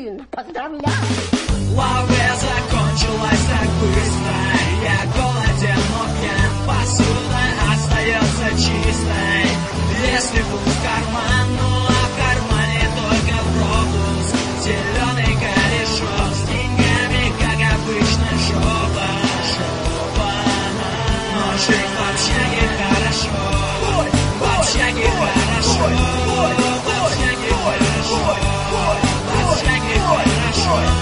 Блин, поздравляю. Лаве закончилась так быстро. Я голоден, но пьян. Посуда остается чистой. Если путь в карман, ну а в кармане только пропуск. Зеленый корешок с деньгами, как обычно, жопа. Но жить в общаге хорошо. В общаге хорошо. В общаге хорошо. В общаге хорошо.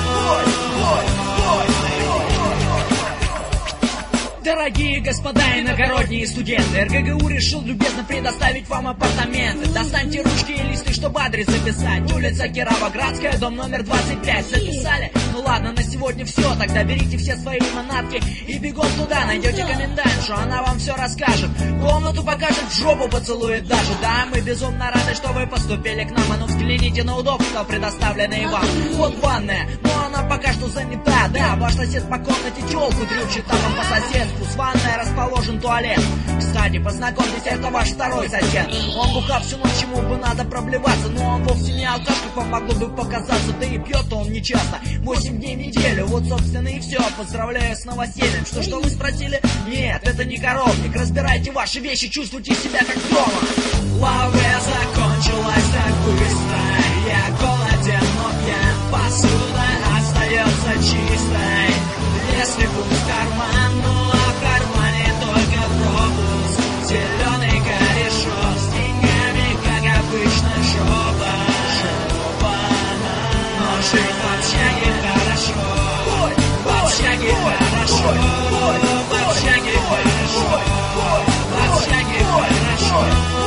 Дорогие господа иногородние студенты, РГГУ решил любезно предоставить вам апартаменты. Достаньте ручки и листы, чтобы адрес записать. Улица Кировоградская, дом номер 25. Записали? Ну ладно, на сегодня все. Тогда берите все свои манатки и бегом туда. Найдете комендантшу, она вам все расскажет. Комнату покажет, в жопу поцелует даже. Да, мы безумно рады, что вы поступили к нам. А ну взгляните на удобства, предоставленные вам. Вот ванная, но она пока что занята. Да, ваш сосед по комнате телку дрючит, там вам по соседству. С ванной расположен туалет. Кстати, познакомьтесь, это ваш второй сосед. Он бухал всю ночь, ему бы надо проблеваться. Но он вовсе не алкаш, как вам могло бы показаться. Да и пьет он нечасто, 8 дней в неделю. Вот, собственно, и все. Поздравляю с новосельем. Что вы спросили? Нет, это не коровник. Разбирайте ваши вещи, чувствуйте себя как дома. Лаве закончилась так быстро. Я голоден, но пьян. Посуда остается чистой. Если путь в карман, ну а в кармане только пропуск. Зеленый корешок с деньгами, как обычно, жопа. Но жить в общаге хорошо. В общаге хорошо. В общаге хорошо. В общаге хорошо.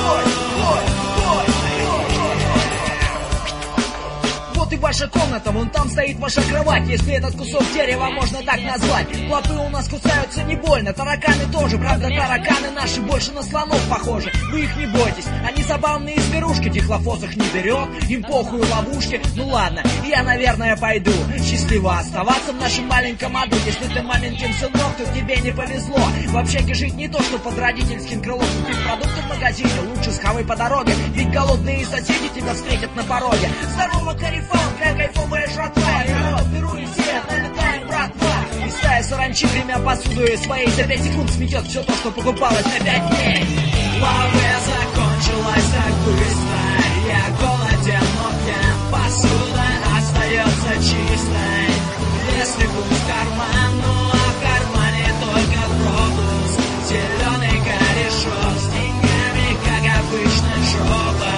Вот и ваша комната, вон там стоит ваша кровать. Если этот кусок дерева можно так назвать. Клопы у нас кусаются не больно, тараканы тоже. Правда, тараканы наши больше на слонов похожи. Вы их не бойтесь, они забавные зверушки. Дихлофос их не берет, им похуй ловушки. Ну ладно, я, наверное, пойду. Счастливо оставаться в нашем маленьком аду. Если ты маменькин сынок, то тебе не повезло. В общаге жить не то, что под родительским крылом. Купить продукты в магазине, лучше схавай по дороге. Ведь голодные соседи тебя встретят на пороге. Здорово, Карифан, какая кайфовая жратва. Я беру и все, налетаем, братва. И стая саранчи, гремя посудой своей, за 5 секунд сметет все то, что покупалось на 5 дней. Лаве закончилась так быстро. Я голоден, но пьян. Посуда остается чистой. Если путь в карман, ну а в кармане только пропуск. Зеленый корешок с деньгами, как обычно, жопа.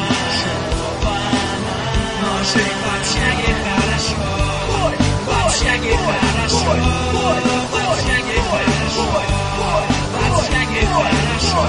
Но жить в общаге хорошо. В общаге хорошо. В общаге хорошо. В общаге хорошо.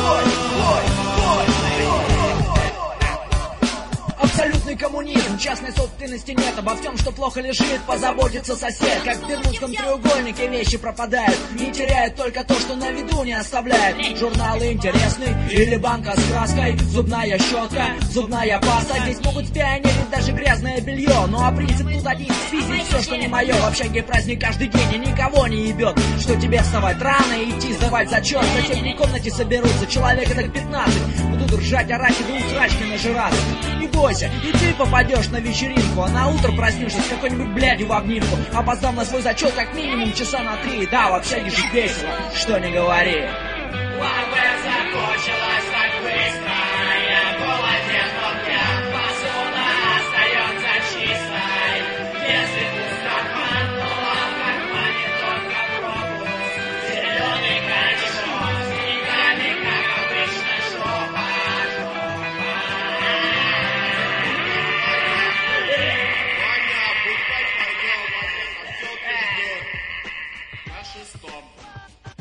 Абсолютный коммунизм, частной собственности нет. Обо всем, что плохо лежит, позаботится сосед. Как в бермудском треугольнике вещи пропадают. Не теряют только то, что на виду не оставляют. Журналы интересны или банка с краской. Зубная щетка, зубная паста. Здесь могут спионерить даже грязное белье. Ну а принцип тут один: спиздить все, что не мое. В общаге праздник каждый день и никого не ебет. Что тебе вставать рано и идти сдавать зачет. В соседней комнате соберутся человек так 15. Будут ржать, орать и до усрачки нажираться. Не бойся, и ты попадешь на вечеринку. А на утро проснешься с какой-нибудь блядью в обнимку. Опоздав на свой зачет как минимум часа на 3. Да, в общаге жить весело, что не говори. Лаве закончилась так быстро. Я голоден, но пьян. Посуда остается чистой. Если пусть карман, ну а в кармане только пропуск. Зеленый корешок с деньгами, как обычно, жопа. На 6-м.